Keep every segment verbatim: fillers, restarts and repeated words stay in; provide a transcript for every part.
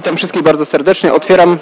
Witam wszystkich bardzo serdecznie. Otwieram...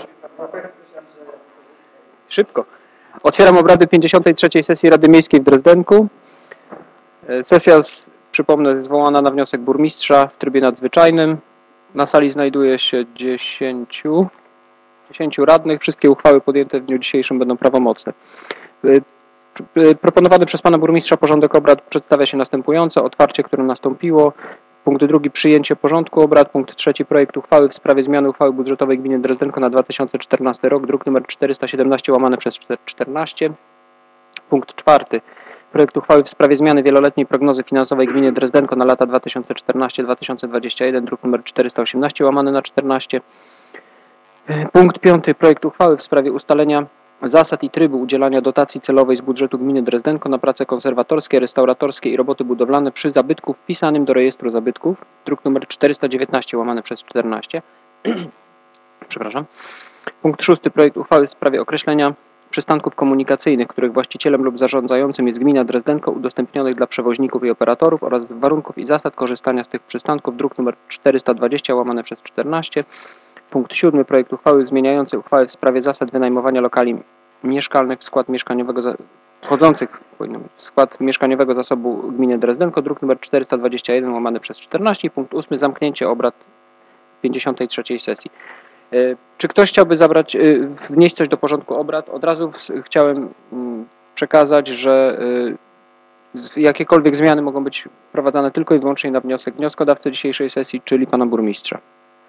Szybko. Otwieram obrady pięćdziesiątej trzeciej sesji Rady Miejskiej w Drezdenku. Sesja, z, przypomnę, jest zwołana na wniosek burmistrza w trybie nadzwyczajnym. Na sali znajduje się dziesięciu, dziesięciu radnych. Wszystkie uchwały podjęte w dniu dzisiejszym będą prawomocne. Proponowany przez pana burmistrza porządek obrad przedstawia się następująco. Otwarcie, które nastąpiło. Punkt drugi, przyjęcie porządku obrad. Punkt trzeci, projekt uchwały w sprawie zmiany uchwały budżetowej gminy Drezdenko na dwa tysiące czternasty rok, druk nr czterysta siedemnaście łamane przez czternaście. Punkt czwarty, projekt uchwały w sprawie zmiany wieloletniej prognozy finansowej gminy Drezdenko na lata dwa tysiące czternasty do dwa tysiące dwudziestego pierwszego, druk nr czterysta osiemnaście łamane na czternaście. Punkt piąty, projekt uchwały w sprawie ustalenia zasad i trybu udzielania dotacji celowej z budżetu gminy Drezdenko na prace konserwatorskie, restauratorskie i roboty budowlane przy zabytku wpisanym do rejestru zabytków, druk nr czterysta dziewiętnaście łamane przez czternaście. Przepraszam. Punkt szósty, projekt uchwały w sprawie określenia przystanków komunikacyjnych, których właścicielem lub zarządzającym jest gmina Drezdenko, udostępnionych dla przewoźników i operatorów oraz warunków i zasad korzystania z tych przystanków, druk nr czterysta dwadzieścia łamane przez czternaście. Punkt siódmy, projekt uchwały zmieniający uchwałę w sprawie zasad wynajmowania lokali mieszkalnych w skład mieszkaniowego, wchodzących w skład mieszkaniowego zasobu gminy Drezdenko, druk nr czterysta dwadzieścia jeden łamane przez czternaście. Punkt ósmy, zamknięcie obrad pięćdziesiątej trzeciej sesji. Czy ktoś chciałby zabrać, wnieść coś do porządku obrad? Od razu chciałem przekazać, że jakiekolwiek zmiany mogą być wprowadzane tylko i wyłącznie na wniosek wnioskodawcy dzisiejszej sesji, czyli pana burmistrza.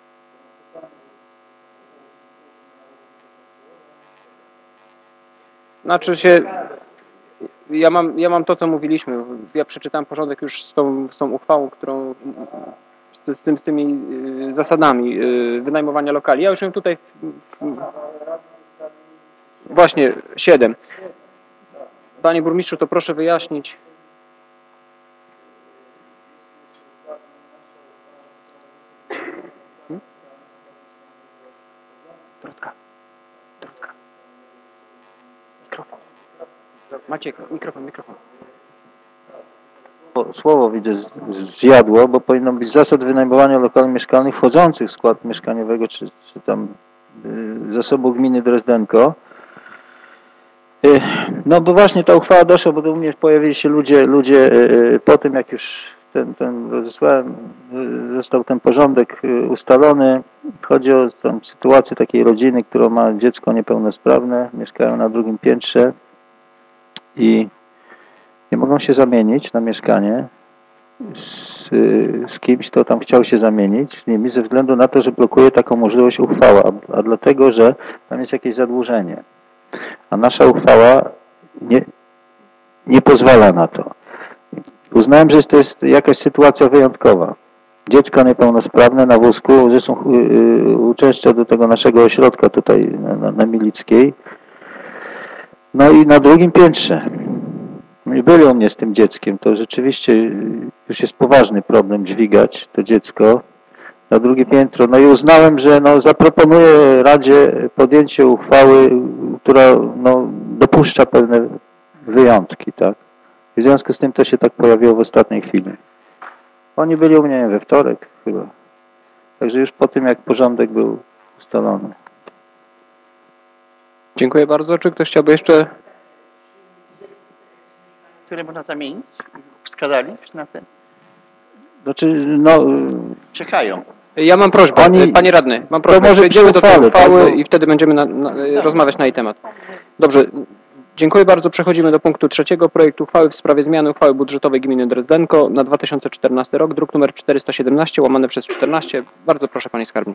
Znaczy się, ja mam, ja mam to, co mówiliśmy. Ja przeczytałem porządek już z tą, z tą uchwałą, którą, z, z, tym, z tymi zasadami wynajmowania lokali. Ja już ją tutaj, właśnie, siedem. Panie burmistrzu, to proszę wyjaśnić. Hmm? Trotka. Trotka. Mikrofon. Maciek, mikrofon, mikrofon. Słowo widzę zjadło, bo powinno być zasad wynajmowania lokali mieszkalnych wchodzących w skład mieszkaniowego czy, czy tam y, zasobu gminy Drezdenko. Y, no bo właśnie ta uchwała doszła, bo do mnie pojawili się ludzie, ludzie y, po tym jak już ten, ten rozesłałem, y, został ten porządek y, ustalony. Chodzi o tam sytuację takiej rodziny, która ma dziecko niepełnosprawne, mieszkają na drugim piętrze i nie mogą się zamienić na mieszkanie z, z kimś, kto tam chciał się zamienić z nimi, ze względu na to, że blokuje taką możliwość uchwała, a, a dlatego, że tam jest jakieś zadłużenie. A nasza uchwała nie, nie pozwala na to. Uznałem, że to jest jakaś sytuacja wyjątkowa. Dziecko niepełnosprawne na wózku, zresztą yy, uczęszcza do tego naszego ośrodka tutaj na, na, na Milickiej. No i na drugim piętrze. Byli u mnie z tym dzieckiem, to rzeczywiście już jest poważny problem dźwigać to dziecko na drugie piętro. No i uznałem, że no, zaproponuję Radzie podjęcie uchwały, która no, dopuszcza pewne wyjątki, tak. W związku z tym to się tak pojawiło w ostatniej chwili. Oni byli u mnie we wtorek chyba. Także już po tym, jak porządek był ustalony. Dziękuję bardzo. Czy ktoś chciałby jeszcze... Które można zamienić? Wskazali na ten? Znaczy, no... Czekają. Ja mam prośbę, Oni... panie radny, mam prośbę, może przejdziemy do tej uchwały tak, i wtedy będziemy na, na, tak. rozmawiać na jej temat. Dobrze, dziękuję bardzo. Przechodzimy do punktu trzeciego. Projekt uchwały w sprawie zmiany uchwały budżetowej gminy Drezdenko na dwa tysiące czternasty rok, druk nr czterysta siedemnaście łamane przez czternaście. Bardzo proszę, panie skarbnik.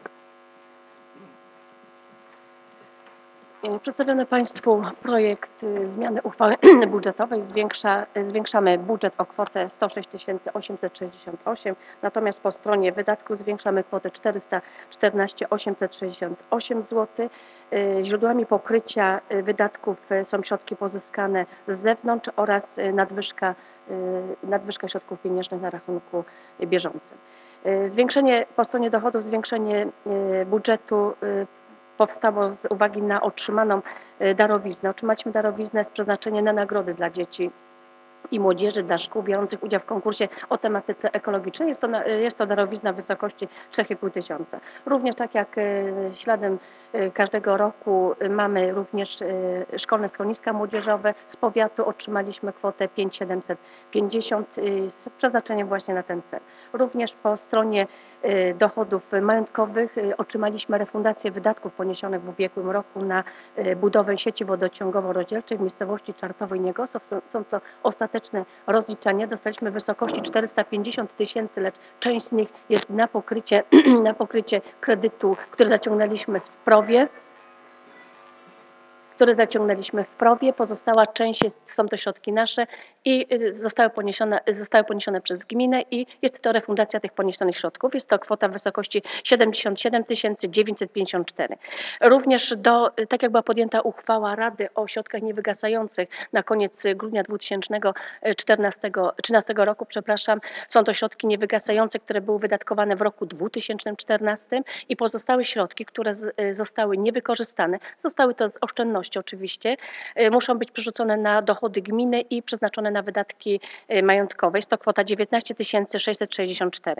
Przedstawiony Państwu projekt zmiany uchwały budżetowej zwiększa, zwiększamy budżet o kwotę sto sześć tysięcy osiemset sześćdziesiąt osiem, natomiast po stronie wydatków zwiększamy kwotę czterysta czternaście tysięcy osiemset sześćdziesiąt osiem złotych. Źródłami pokrycia wydatków są środki pozyskane z zewnątrz oraz nadwyżka, nadwyżka środków pieniężnych na rachunku bieżącym. Zwiększenie po stronie dochodów, zwiększenie budżetu powstało z uwagi na otrzymaną darowiznę. Otrzymaliśmy darowiznę z przeznaczeniem na nagrody dla dzieci i młodzieży dla szkół biorących udział w konkursie o tematyce ekologicznej. Jest to, jest to darowizna w wysokości trzy i pół tysiąca. Również tak jak śladem każdego roku mamy również szkolne schroniska młodzieżowe z powiatu. Otrzymaliśmy kwotę pięć tysięcy siedemset pięćdziesiąt z przeznaczeniem właśnie na ten cel. Również po stronie dochodów majątkowych otrzymaliśmy refundację wydatków poniesionych w ubiegłym roku na budowę sieci wodociągowo-rozdzielczej w miejscowości Czartowo i Niegosów. Są to ostateczne rozliczenia. Dostaliśmy w wysokości czterysta pięćdziesiąt tysięcy, lecz część z nich jest na pokrycie, na pokrycie kredytu, który zaciągnęliśmy w PROW-ie. które zaciągnęliśmy w PROW-ie. Pozostała część jest, są to środki nasze i zostały poniesione, zostały poniesione przez gminę i jest to refundacja tych poniesionych środków. Jest to kwota w wysokości siedemdziesiąt siedem tysięcy dziewięćset pięćdziesiąt cztery. Również do, tak jak była podjęta uchwała Rady o środkach niewygasających na koniec grudnia dwa tysiące trzynastego roku, przepraszam, są to środki niewygasające, które były wydatkowane w roku dwa tysiące czternastym i pozostałe środki, które zostały niewykorzystane, zostały to z oszczędności oczywiście, muszą być przerzucone na dochody gminy i przeznaczone na wydatki majątkowe. Jest to kwota dziewiętnaście tysięcy sześćset sześćdziesiąt cztery.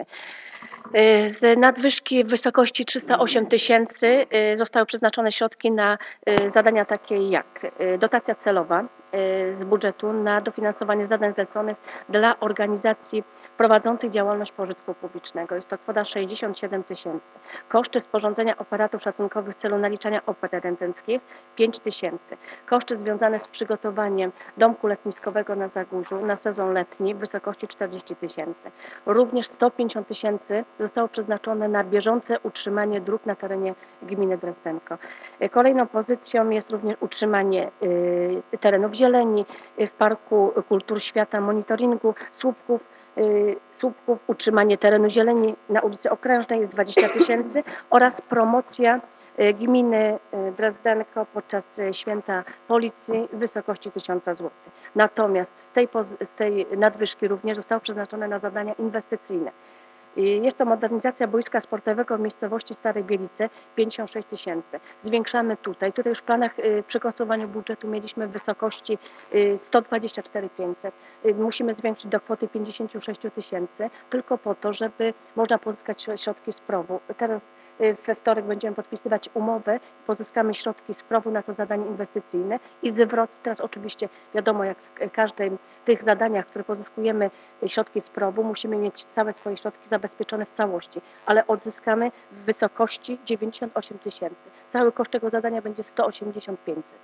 Z nadwyżki w wysokości trzysta osiem tysięcy zostały przeznaczone środki na zadania takie jak dotacja celowa z budżetu na dofinansowanie zadań zleconych dla organizacji prowadzących działalność pożytku publicznego. Jest to kwota sześćdziesiąt siedem tysięcy. Koszty sporządzenia operatów szacunkowych w celu naliczania opłat rezydenckich pięć tysięcy. Koszty związane z przygotowaniem domku letniskowego na Zagórzu na sezon letni w wysokości czterdzieści tysięcy. Również sto pięćdziesiąt tysięcy zostało przeznaczone na bieżące utrzymanie dróg na terenie gminy Drezdenko. Kolejną pozycją jest również utrzymanie terenów zieleni w Parku Kultur Świata, monitoringu słupków, słupków, utrzymanie terenu zieleni na ulicy Okrężnej jest dwadzieścia tysięcy oraz promocja gminy Drezdenko podczas święta policji w wysokości tysiąc złotych. Natomiast z tej, z tej nadwyżki również zostało przeznaczone na zadania inwestycyjne. Jest to modernizacja boiska sportowego w miejscowości Stare Bielice, pięćdziesiąt sześć tysięcy. Zwiększamy tutaj, tutaj już w planach przy konstruowaniu budżetu mieliśmy w wysokości sto dwadzieścia cztery tysiące pięćset. Musimy zwiększyć do kwoty pięćdziesiąt sześć tysięcy, tylko po to, żeby można pozyskać środki z PROW-u. Teraz we wtorek będziemy podpisywać umowę, pozyskamy środki z PROW-u na to zadanie inwestycyjne i zwrot, teraz oczywiście wiadomo, jak w każdym tych zadaniach, które pozyskujemy środki z PROW-u, musimy mieć całe swoje środki zabezpieczone w całości, ale odzyskamy w wysokości dziewięćdziesiąt osiem tysięcy. Cały koszt tego zadania będzie sto osiemdziesiąt pięćset.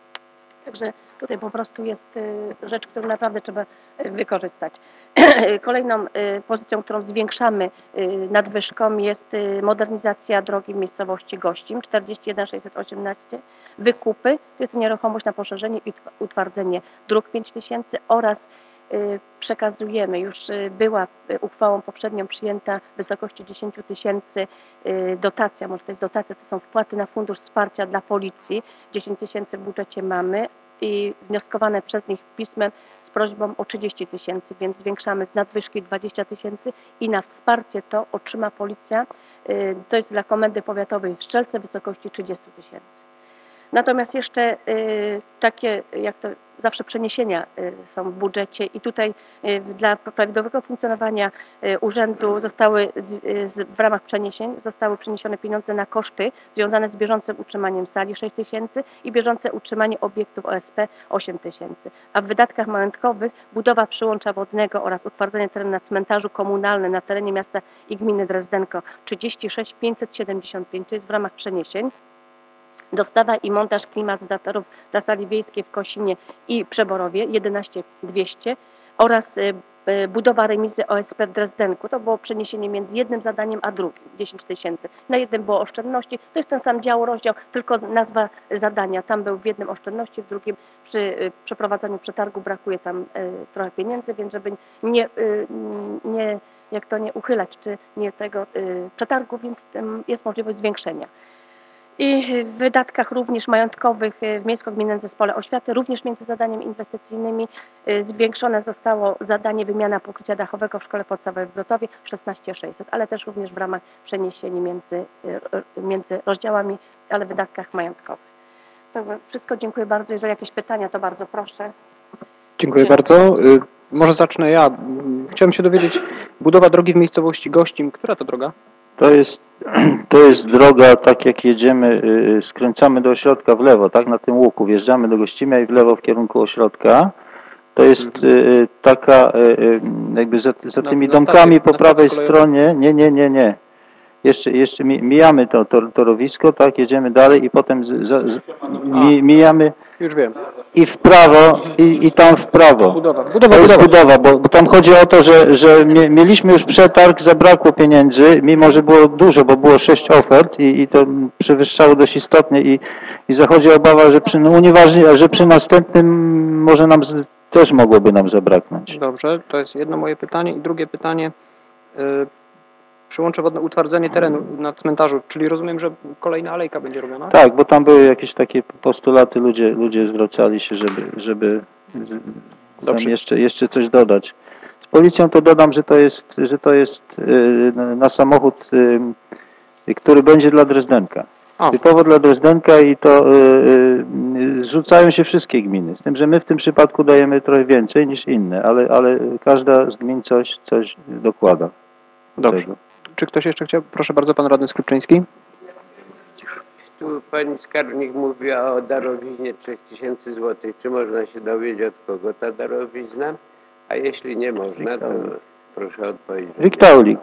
Także tutaj po prostu jest rzecz, którą naprawdę trzeba wykorzystać. Kolejną pozycją, którą zwiększamy nadwyżką, jest modernizacja drogi w miejscowości Gościm, czterdzieści jeden tysięcy sześćset osiemnaście, wykupy, to jest nieruchomość na poszerzenie i utwardzenie dróg pięć tysięcy oraz przekazujemy, już była uchwałą poprzednią przyjęta w wysokości dziesięć tysięcy dotacja, może to jest dotacja, to są wpłaty na fundusz wsparcia dla policji, dziesięć tysięcy w budżecie mamy i wnioskowane przez nich pismem z prośbą o trzydzieści tysięcy, więc zwiększamy z nadwyżki dwadzieścia tysięcy i na wsparcie to otrzyma policja, to jest dla Komendy Powiatowej w Strzelce w wysokości trzydzieści tysięcy. Natomiast jeszcze takie, jak to zawsze przeniesienia są w budżecie i tutaj dla prawidłowego funkcjonowania urzędu zostały w ramach przeniesień zostały przeniesione pieniądze na koszty związane z bieżącym utrzymaniem sali sześć tysięcy i bieżące utrzymanie obiektów O S P osiem tysięcy. A w wydatkach majątkowych budowa przyłącza wodnego oraz utwardzenie terenu na cmentarzu komunalnym na terenie miasta i gminy Drezdenko trzydzieści sześć tysięcy pięćset siedemdziesiąt pięć, to jest w ramach przeniesień. Dostawa i montaż klimatyzatorów dla sali wiejskiej w Kosinie i Przeborowie jedenaście tysięcy dwieście oraz budowa remizy O S P w Drezdenku. To było przeniesienie między jednym zadaniem a drugim, dziesięć tysięcy. Na jednym było oszczędności, to jest ten sam dział, rozdział, tylko nazwa zadania. Tam był w jednym oszczędności, w drugim przy przeprowadzaniu przetargu brakuje tam trochę pieniędzy, więc żeby nie, nie jak to nie uchylać, czy nie tego przetargu, więc jest możliwość zwiększenia. I w wydatkach również majątkowych w Miejsko-Gminnym Zespole Oświaty, również między zadaniami inwestycyjnymi zwiększone zostało zadanie wymiana pokrycia dachowego w Szkole Podstawowej w Grotowie szesnaście tysięcy sześćset, ale też również w ramach przeniesieni między, między rozdziałami, ale w wydatkach majątkowych. To wszystko, dziękuję bardzo. Jeżeli jakieś pytania, to bardzo proszę. Dziękuję bardzo. Może zacznę ja. Chciałem się dowiedzieć, budowa drogi w miejscowości Gościm. Która to droga? To jest, to jest droga, tak jak jedziemy, skręcamy do ośrodka w lewo, tak, na tym łuku, wjeżdżamy do Gościmia i w lewo w kierunku ośrodka. To jest mhm. taka, jakby za, za tymi na, na domkami stację, po prawej stronie, nie, nie, nie, nie. Jeszcze, jeszcze mijamy to tor, torowisko, tak, jedziemy dalej i potem z, z, mi, mijamy już wiem. i w prawo, i, i tam w prawo. Budowa, budowa, to jest budowa, budowa bo, bo tam chodzi o to, że, że mieliśmy już przetarg, zabrakło pieniędzy, mimo że było dużo, bo było sześć ofert i, i to przewyższało dość istotnie i, i zachodzi obawa, że przy, no unieważni, że przy następnym może nam też mogłoby nam zabraknąć. Dobrze, to jest jedno moje pytanie i drugie pytanie. Yy, Przyłącze wodne, utwardzenie terenu na cmentarzu, czyli rozumiem, że kolejna alejka będzie robiona? Tak, bo tam były jakieś takie postulaty, ludzie, ludzie zwracali się, żeby, żeby tam jeszcze, jeszcze coś dodać. Z policją to dodam, że to jest, że to jest na samochód, który będzie dla Drezdenka. O. Typowo dla Drezdenka i to zrzucają się wszystkie gminy. Z tym, że my w tym przypadku dajemy trochę więcej niż inne, ale, ale każda z gmin coś, coś dokłada. Dobrze. Tego. Czy ktoś jeszcze chciał? Proszę bardzo, pan radny Skrzypczyński. Tu pani skarbnik mówiła o darowiznie trzy tysiące złotych. Czy można się dowiedzieć, od kogo ta darowizna? A jeśli nie można, to proszę odpowiedzieć. Wiktaulik.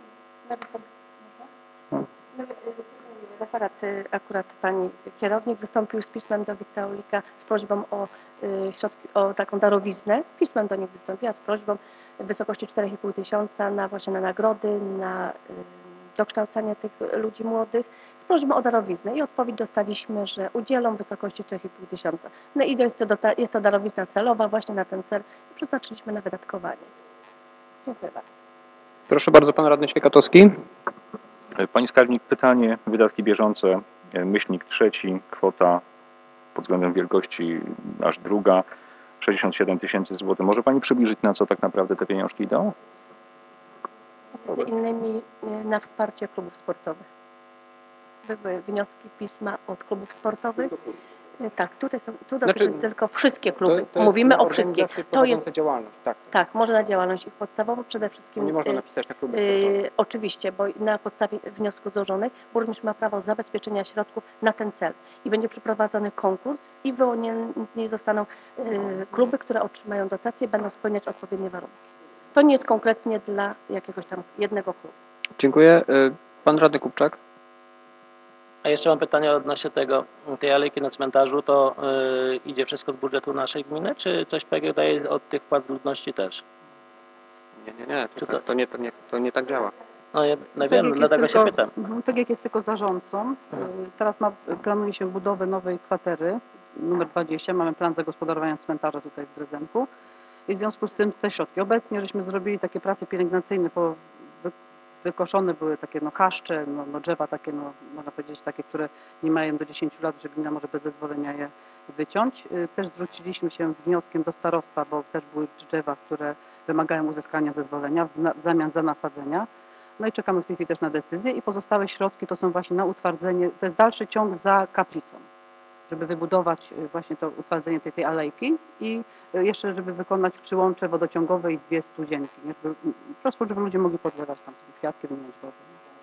Referat, akurat pani kierownik wystąpił z pismem do Wiktaulika z prośbą o, środki, o taką darowiznę. Pismem do nich wystąpiła z prośbą w wysokości cztery i pół tysiąca na właśnie na nagrody, na y, dokształcanie tych ludzi młodych, z prośbą o darowiznę i odpowiedź dostaliśmy, że udzielą w wysokości cztery i pół tysiąca. No i jest to, jest to darowizna celowa właśnie na ten cel i przeznaczyliśmy na wydatkowanie. Dziękuję bardzo. Proszę bardzo, pan radny Świekatowski. Pani skarbnik, pytanie, wydatki bieżące, myślnik trzeci, kwota pod względem wielkości aż druga, sześćdziesiąt siedem tysięcy złotych. Może pani przybliżyć, na co tak naprawdę te pieniążki idą? Między innymi na wsparcie klubów sportowych. Były wnioski, pisma od klubów sportowych. Tak, tutaj są, tu znaczy, tylko wszystkie kluby. To, to Mówimy o wszystkich. To jest działalność, tak. Tak, może na działalność ich podstawową przede wszystkim. Nie można napisać na kluby sportowe. Oczywiście, bo na podstawie wniosku złożonych burmistrz ma prawo zabezpieczenia środków na ten cel i będzie przeprowadzony konkurs i wyłonieni zostaną y, kluby, które otrzymają dotacje, będą spełniać odpowiednie warunki. To nie jest konkretnie dla jakiegoś tam jednego klubu. Dziękuję. Pan radny Kupczak. A jeszcze mam pytanie odnośnie tego, tej alejki na cmentarzu, to yy, idzie wszystko z budżetu naszej gminy, czy coś P G daje od tych wpłat ludności też? Nie, nie, nie, to, to, to, nie, to, nie, to nie tak działa. No ja no wiem, dlatego tylko, się pytam. P G G jest tylko zarządcą, mhm. Teraz ma, planuje się budowę nowej kwatery, numer dwadzieścia, mamy plan zagospodarowania cmentarza tutaj w Drezdenku i w związku z tym te środki. Obecnie żeśmy zrobili takie prace pielęgnacyjne po wykoszone były takie no kaszcze, no, no drzewa takie, no można powiedzieć takie, które nie mają do dziesięciu lat, że gmina może bez zezwolenia je wyciąć. Też zwróciliśmy się z wnioskiem do starostwa, bo też były drzewa, które wymagają uzyskania zezwolenia w zamian za nasadzenia. No i czekamy w tej chwili też na decyzję i pozostałe środki to są właśnie na utwardzenie, to jest dalszy ciąg za kaplicą, żeby wybudować właśnie to utwardzenie tej, tej alejki i jeszcze, żeby wykonać przyłącze wodociągowe i dwie studzienki. Nie? Żeby, po prostu, żeby ludzie mogli podlewać tam sobie kwiatki, wymieniać wodę.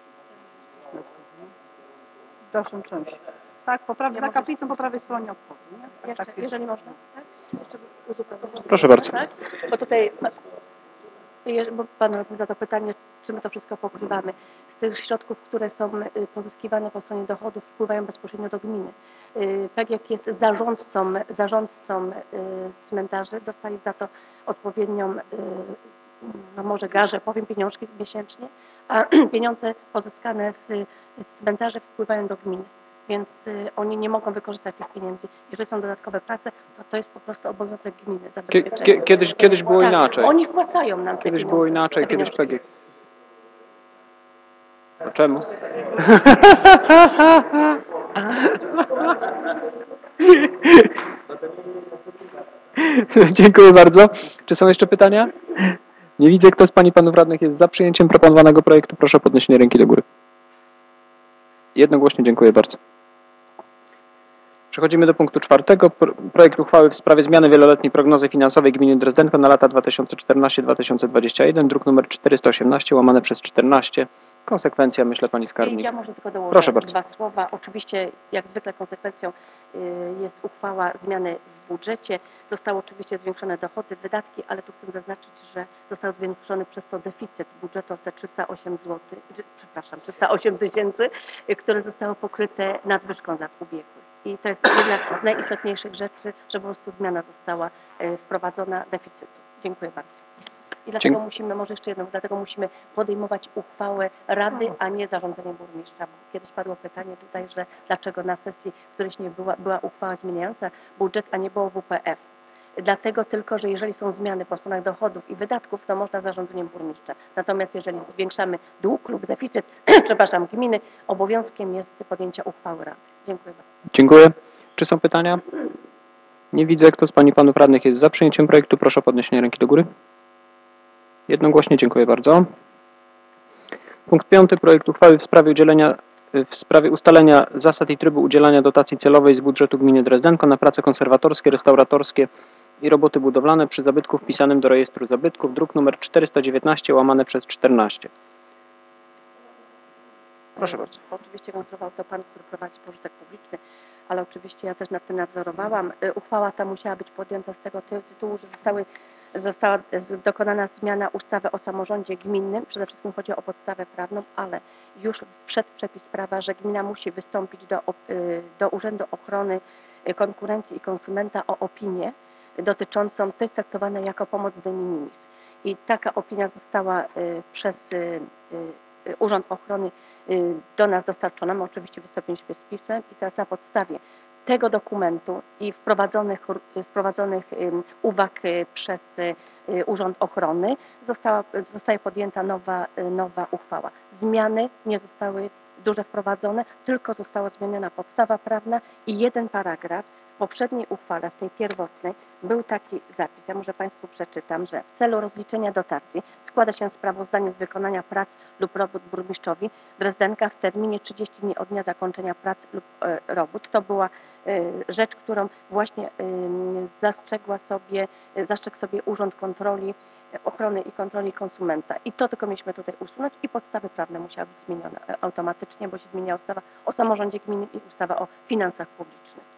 W dalszym czymś. Tak, po prawej, ja za kaplicą po prawej stronie obchodu. Nie? Jeszcze, tak, jeżeli można. Tak? Jeszcze uzupełnić. Proszę bardzo. Tak? Bo tutaj, bo Pan za to pytanie, czy my to wszystko pokrywamy. Z tych środków, które są pozyskiwane po stronie dochodów, wpływają bezpośrednio do gminy. P G G jest zarządcą, zarządcą cmentarzy, dostaje za to odpowiednią, no może garzę, powiem, pieniążki miesięcznie, a pieniądze pozyskane z cmentarzy wpływają do gminy, więc oni nie mogą wykorzystać tych pieniędzy. Jeżeli są dodatkowe prace, to to jest po prostu obowiązek gminy. Kie, kiedyś, kiedyś było tak, inaczej. Oni wpłacają nam te Kiedyś pieniądze, było inaczej, kiedyś P G G. A czemu? Dziękuję bardzo. Czy są jeszcze pytania? Nie widzę, kto z Pani i Panów Radnych jest za przyjęciem proponowanego projektu. Proszę o podniesienie ręki do góry. Jednogłośnie dziękuję bardzo. Przechodzimy do punktu czwartego. Projekt uchwały w sprawie zmiany wieloletniej prognozy finansowej gminy Drezdenko na lata dwa tysiące czternasty do dwa tysiące dwudziestego pierwszego, druk nr czterysta osiemnaście, łamane przez czternaście. Konsekwencja, myślę, pani skarbnik. Ja może tylko dołożę Proszę bardzo. dwa słowa. Oczywiście, jak zwykle, konsekwencją jest uchwała zmiany w budżecie. Zostały oczywiście zwiększone dochody, wydatki, ale tu chcę zaznaczyć, że został zwiększony przez to deficyt budżetu o te trzysta osiem złotych, przepraszam, trzysta osiem tysięcy, które zostało pokryte nadwyżką lat ubiegłych. I to jest jedna z najistotniejszych rzeczy, że po prostu zmiana została wprowadzona deficytu. Dziękuję bardzo. I dlatego Dziękuję. musimy, może jeszcze jedno, dlatego musimy podejmować uchwałę Rady, a nie zarządzenie burmistrza. Bo kiedyś padło pytanie tutaj, że dlaczego na sesji którejś nie była, była uchwała zmieniająca budżet, a nie było W P F. Dlatego tylko, że jeżeli są zmiany po stronach dochodów i wydatków, to można zarządzeniem burmistrza. Natomiast jeżeli zwiększamy dług lub deficyt, przepraszam, gminy, obowiązkiem jest podjęcia uchwały Rady. Dziękuję bardzo. Dziękuję. Czy są pytania? Nie widzę. Kto z Pani i Panów Radnych jest za przyjęciem projektu? Proszę o podniesienie ręki do góry. Jednogłośnie. Dziękuję bardzo. Punkt piąty. Projekt uchwały w sprawie udzielenia, w sprawie ustalenia zasad i trybu udzielania dotacji celowej z budżetu gminy Drezdenko na prace konserwatorskie, restauratorskie i roboty budowlane przy zabytku wpisanym do rejestru zabytków, druk nr czterysta dziewiętnaście, łamane przez czternaście. Proszę bardzo. Oczywiście kontrolował to Pan, który prowadzi pożytek publiczny, ale oczywiście ja też nad tym nadzorowałam. Uchwała ta musiała być podjęta z tego tytułu, że zostały, została dokonana zmiana ustawy o samorządzie gminnym. Przede wszystkim chodzi o podstawę prawną, ale już wszedł przepis prawa, że gmina musi wystąpić do, do Urzędu Ochrony Konkurencji i Konsumenta o opinię dotyczącą, to jest traktowane jako pomoc de minimis. I taka opinia została przez Urząd Ochrony do nas dostarczona. My oczywiście wystąpiliśmy z pismem i teraz na podstawie tego dokumentu i wprowadzonych, wprowadzonych uwag przez Urząd Ochrony została, zostaje podjęta nowa, nowa uchwała. Zmiany nie zostały duże wprowadzone, tylko została zmieniona podstawa prawna i jeden paragraf. W poprzedniej uchwale, w tej pierwotnej, był taki zapis, ja może Państwu przeczytam, że w celu rozliczenia dotacji składa się sprawozdanie z wykonania prac lub robót burmistrzowi Drezdenka w terminie trzydziestu dni od dnia zakończenia prac lub e, robót. To była e, rzecz, którą właśnie e, zastrzegła sobie, e, zastrzegł sobie Urząd Kontroli Ochrony i Kontroli Konsumenta. I to tylko mieliśmy tutaj usunąć i podstawy prawne musiały być zmienione e, automatycznie, bo się zmieniała ustawa o samorządzie gminnym i ustawa o finansach publicznych.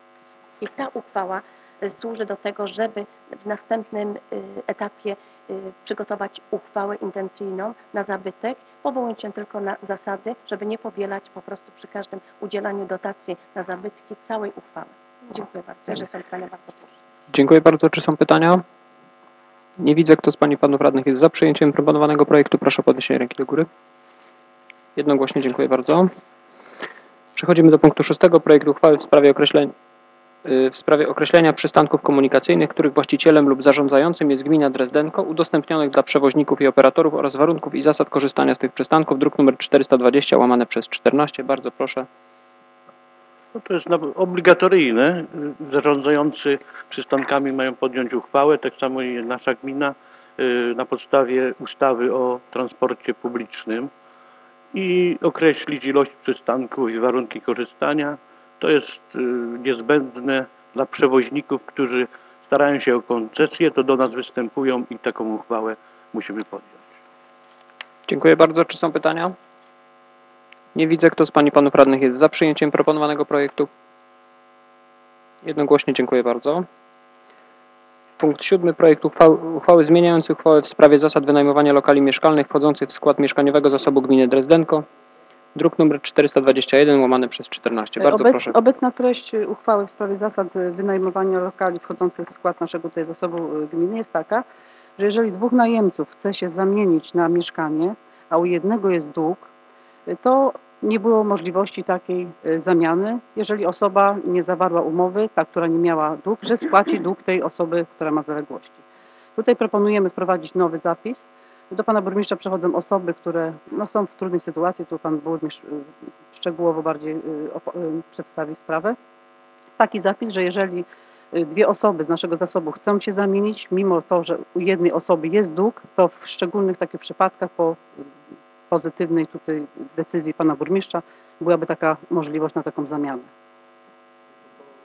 I ta uchwała służy do tego, żeby w następnym etapie przygotować uchwałę intencyjną na zabytek, powołując się tylko na zasady, żeby nie powielać po prostu przy każdym udzielaniu dotacji na zabytki całej uchwały. Dziękuję bardzo. Jeżeli są pytania, bardzo proszę. Dziękuję bardzo. Czy są pytania? Nie widzę. Kto z Pani i Panów Radnych jest za przyjęciem proponowanego projektu? Proszę o podniesienie ręki do góry. Jednogłośnie. Dziękuję bardzo. Przechodzimy do punktu szóstego. Projekt uchwały w sprawie określenia w sprawie określenia przystanków komunikacyjnych, których właścicielem lub zarządzającym jest gmina Drezdenko, udostępnionych dla przewoźników i operatorów oraz warunków i zasad korzystania z tych przystanków, druk nr czterysta dwadzieścia, łamane przez czternaście. Bardzo proszę. No to jest obligatoryjne. Zarządzający przystankami mają podjąć uchwałę, tak samo i nasza gmina na podstawie ustawy o transporcie publicznym i określić ilość przystanków i warunki korzystania. To jest niezbędne dla przewoźników, którzy starają się o koncesję, to do nas występują i taką uchwałę musimy podjąć. Dziękuję bardzo. Czy są pytania? Nie widzę. Kto z Pani i Panów Radnych jest za przyjęciem proponowanego projektu? Jednogłośnie. Dziękuję bardzo. Punkt siódmy. Projekt uchwały, uchwały zmieniającej uchwałę w sprawie zasad wynajmowania lokali mieszkalnych wchodzących w skład mieszkaniowego zasobu gminy Drezdenko. Druk nr czterysta dwadzieścia jeden, łamany przez czternaście. Bardzo Obec, proszę. Obecna treść uchwały w sprawie zasad wynajmowania lokali wchodzących w skład naszego tutaj zasobu gminy jest taka, że jeżeli dwóch najemców chce się zamienić na mieszkanie, a u jednego jest dług, to nie było możliwości takiej zamiany, jeżeli osoba nie zawarła umowy, ta, która nie miała dług, że spłaci dług tej osoby, która ma zaległości. Tutaj proponujemy wprowadzić nowy zapis. Do Pana Burmistrza przechodzą osoby, które no, są w trudnej sytuacji. Tu Pan Burmistrz szczegółowo bardziej przedstawi sprawę. Taki zapis, że jeżeli dwie osoby z naszego zasobu chcą się zamienić, mimo to, że u jednej osoby jest dług, to w szczególnych takich przypadkach po pozytywnej tutaj decyzji Pana Burmistrza byłaby taka możliwość na taką zamianę.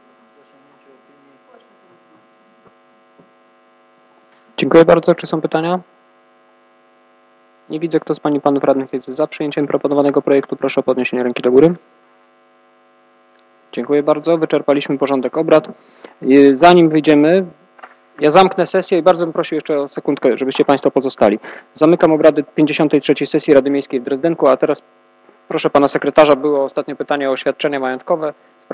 Dziękuję bardzo. Czy są pytania? Nie widzę, kto z Pań i Panów Radnych jest za przyjęciem proponowanego projektu. Proszę o podniesienie ręki do góry. Dziękuję bardzo. Wyczerpaliśmy porządek obrad. Zanim wyjdziemy, ja zamknę sesję i bardzo bym prosił jeszcze o sekundkę, żebyście Państwo pozostali. Zamykam obrady pięćdziesiątej trzeciej sesji Rady Miejskiej w Drezdenku, a teraz proszę Pana Sekretarza, było ostatnie pytanie o oświadczenia majątkowe.